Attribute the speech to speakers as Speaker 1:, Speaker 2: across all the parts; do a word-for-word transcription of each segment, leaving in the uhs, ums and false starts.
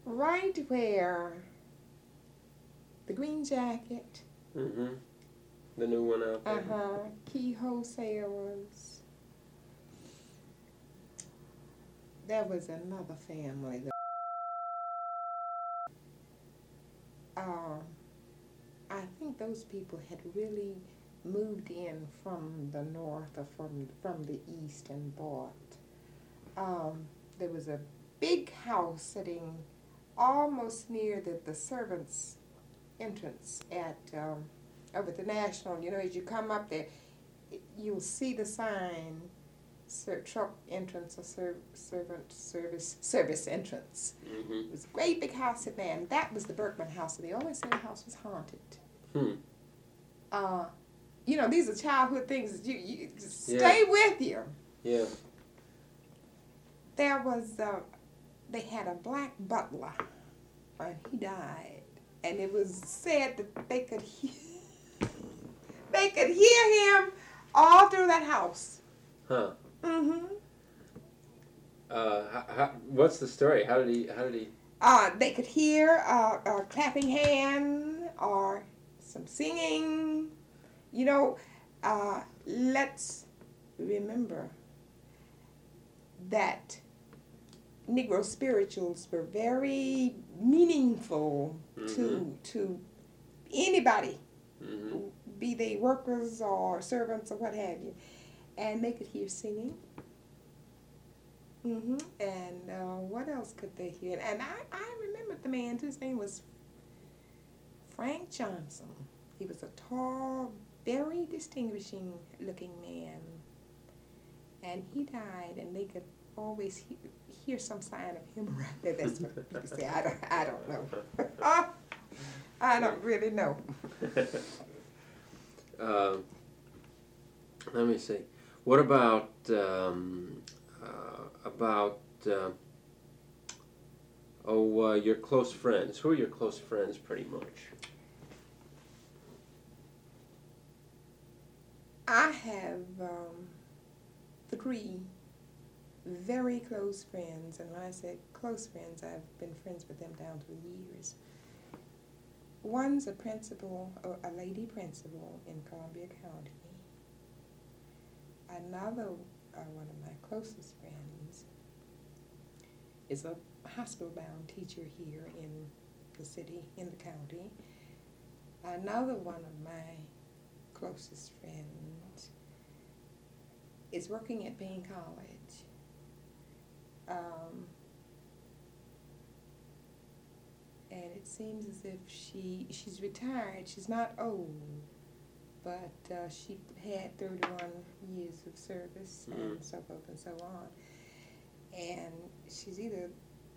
Speaker 1: right where the Green Jacket,
Speaker 2: Mm-hmm. The new one out there.
Speaker 1: uh-huh, Key Wholesale was, there was another family that, uh, I think those people had really moved in from the north or from from the east and bought. Um, there was a big house sitting almost near the, the servants' entrance at um, over at the National. You know, as you come up there, you'll see the sign, ser- truck entrance or ser- servant service service entrance.
Speaker 2: Mm-hmm.
Speaker 1: It was a great big house sitting there, and that was the Berkman house. And they always said the house was haunted.
Speaker 2: Hmm.
Speaker 1: Uh, you know, these are childhood things that you, you just
Speaker 2: Yeah.
Speaker 1: stay with you.
Speaker 2: Yeah.
Speaker 1: There was, uh, they had a black butler, and he died. And it was said that they could hear, they could hear him all through that house.
Speaker 2: Huh.
Speaker 1: Mm-hmm.
Speaker 2: Uh, how, how, what's the story? How did he? How did he?
Speaker 1: Uh, they could hear uh, a clapping hand or some singing. You know, uh, let's remember that Negro spirituals were very meaningful
Speaker 2: Mm-hmm.
Speaker 1: to to anybody,
Speaker 2: Mm-hmm.
Speaker 1: be they workers or servants or what have you, and they could hear singing. Mm-hmm. And uh, what else could they hear? And I, I remembered the man. His name was Frank Johnson. He was a tall, very distinguishing looking man. And he died, and they could always he- hear some sign of him around there. That's what people say. I don't, I don't know. I don't really know.
Speaker 2: um, let me see. What about um, uh, about uh, oh uh, your close friends? Who are your close friends, pretty much?
Speaker 1: I have um, three very close friends, and when I say close friends, I've been friends with them down through the years. One's a principal, or a lady principal in Columbia County. Another, uh, one of my closest friends, is a hospital-bound teacher here in the city, in the county. Another one of my closest friends is working at Payne College. Um, and it seems as if she she's retired. She's not old, but uh, she had thirty-one years of service
Speaker 2: Mm.
Speaker 1: and so forth and so on. And she's either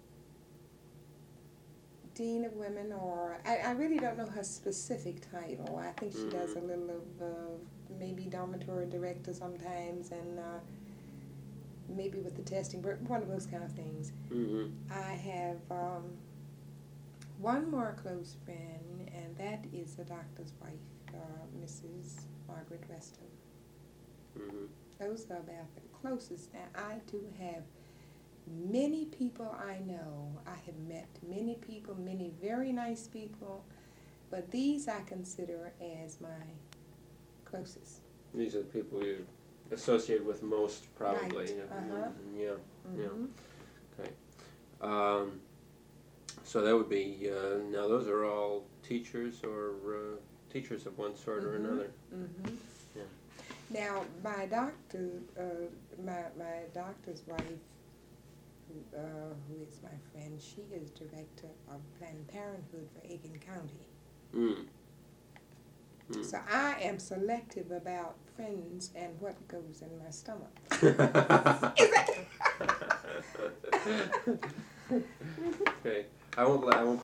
Speaker 1: Dean of Women or, I, I really don't know her specific title. I think she
Speaker 2: Mm.
Speaker 1: does a little of uh, maybe dormitory director sometimes, and uh, maybe with the testing, but one of those kind of things.
Speaker 2: Mm-hmm.
Speaker 1: I have um, one more close friend, and that is the doctor's wife, uh, Missus Margaret Weston.
Speaker 2: Mm-hmm.
Speaker 1: Those are about the closest. Now, I do have many people I know. I have met many people, many very nice people, but these I consider as my closest.
Speaker 2: These are the people you associate with most, probably.
Speaker 1: Right. Uh-huh.
Speaker 2: Yeah.
Speaker 1: Mm-hmm.
Speaker 2: Yeah. Okay. Um, so that would be uh, now. Those are all teachers or uh, teachers of one sort or
Speaker 1: Mhm.
Speaker 2: another.
Speaker 1: Mm-hmm.
Speaker 2: Yeah.
Speaker 1: Now, my doctor, uh, my my doctor's wife, who, uh, who is my friend, she is director of Planned Parenthood for Aiken County.
Speaker 2: Mm. Mm.
Speaker 1: So I am selective about friends and what goes in my stomach. Is that?
Speaker 2: Okay. I won't. I won't